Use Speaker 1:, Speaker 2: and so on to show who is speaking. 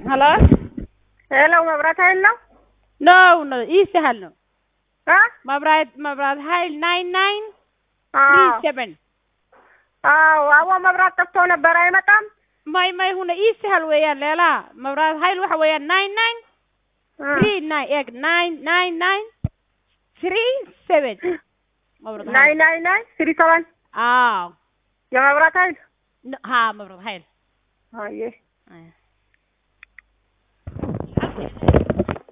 Speaker 1: Hello?
Speaker 2: Hello, መብራት ኃይል ነው?
Speaker 1: No, ይስሃል ነው። መብራት ኃይል 9937
Speaker 2: አዎ መብራት ጠፍቶ ነበር አይመጣም?
Speaker 1: ማይ ሆነ ይስሃል ወያን ሌላ መብራት ኃይል waxa weeyaan 99399937 መብራት ኃይል
Speaker 2: 99937 የመብራት ኃይል
Speaker 1: መብራት ኃይል
Speaker 2: አየ